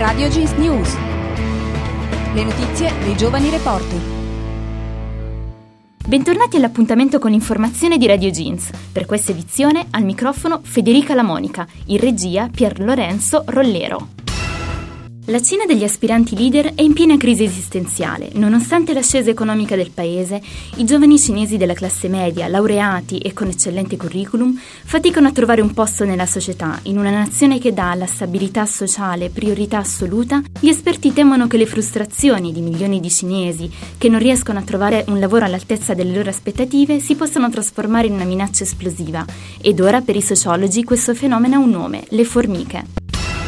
Radio Jeans News. Le notizie dei giovani reporter. Bentornati all'appuntamento con l'informazione di Radio Jeans. Per questa edizione al microfono Federica Lamonica, in regia Pier Lorenzo Rollero. La Cina degli aspiranti leader è in piena crisi esistenziale. Nonostante l'ascesa economica del paese, i giovani cinesi della classe media, laureati e con eccellente curriculum, faticano a trovare un posto nella società. In una nazione che dà alla stabilità sociale priorità assoluta, gli esperti temono che le frustrazioni di milioni di cinesi che non riescono a trovare un lavoro all'altezza delle loro aspettative si possano trasformare in una minaccia esplosiva. Ed ora, per i sociologi, questo fenomeno ha un nome: le formiche.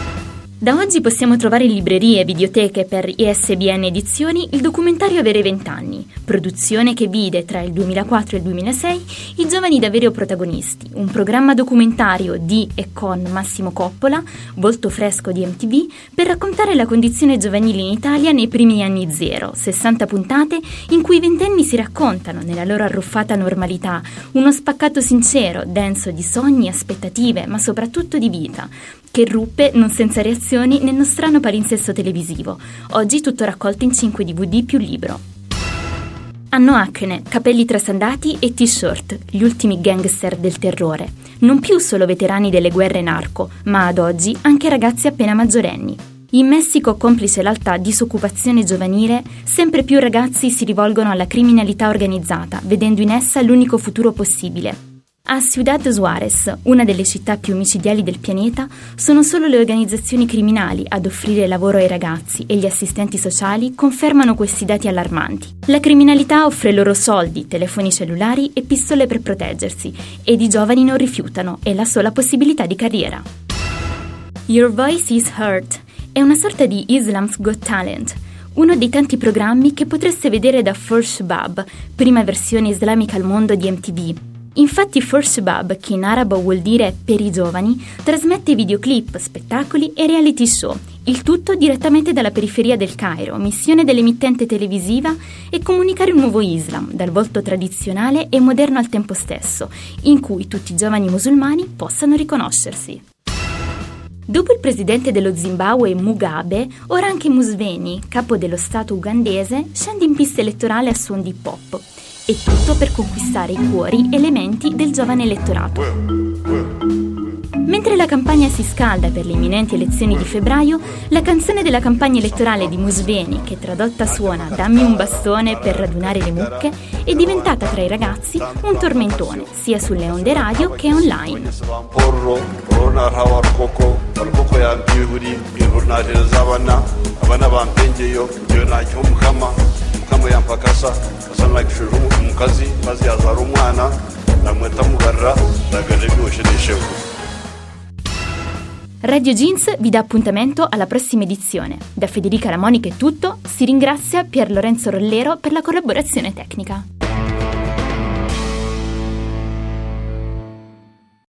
Da oggi possiamo trovare in librerie e videoteche per ISBN Edizioni il documentario Avere 20 anni, produzione che vide tra il 2004 e il 2006 i giovani da veri protagonisti, un programma documentario di e con Massimo Coppola, volto fresco di MTV, per raccontare la condizione giovanile in Italia nei primi anni zero, 60 puntate in cui i ventenni si raccontano, nella loro arruffata normalità, uno spaccato sincero, denso di sogni, aspettative, ma soprattutto di vita, che irruppe non senza reazioni nel nostrano palinsesto televisivo, oggi tutto raccolto in 5 DVD più libro. Hanno acne, capelli trasandati e t-shirt, gli ultimi gangster del terrore. Non più solo veterani delle guerre narco, ma ad oggi anche ragazzi appena maggiorenni. In Messico, complice l'alta disoccupazione giovanile, sempre più ragazzi si rivolgono alla criminalità organizzata, vedendo in essa l'unico futuro possibile. A Ciudad Juárez, una delle città più micidiali del pianeta, sono solo le organizzazioni criminali ad offrire lavoro ai ragazzi e gli assistenti sociali confermano questi dati allarmanti. La criminalità offre loro soldi, telefoni cellulari e pistole per proteggersi, ed i giovani non rifiutano, è la sola possibilità di carriera. Your Voice is Heard è una sorta di Islam's Got Talent, uno dei tanti programmi che potreste vedere da For Shabab, prima versione islamica al mondo di MTV. Infatti For Shabab, che in arabo vuol dire per i giovani, trasmette videoclip, spettacoli e reality show, il tutto direttamente dalla periferia del Cairo, missione dell'emittente televisiva è comunicare un nuovo Islam, dal volto tradizionale e moderno al tempo stesso, in cui tutti i giovani musulmani possano riconoscersi. Dopo il presidente dello Zimbabwe Mugabe, ora anche Museveni, capo dello stato ugandese, scende in pista elettorale a suon di pop. E tutto per conquistare i cuori e le menti del giovane elettorato. Mentre la campagna si scalda per le imminenti elezioni di febbraio, la canzone della campagna elettorale di Museveni, che tradotta suona "Dammi un bastone per radunare le mucche", è diventata tra i ragazzi un tormentone, sia sulle onde radio che online. Radio Jeans vi dà appuntamento alla prossima edizione. Da Federica Lamonica è tutto, si ringrazia Pier Lorenzo Rollero per la collaborazione tecnica.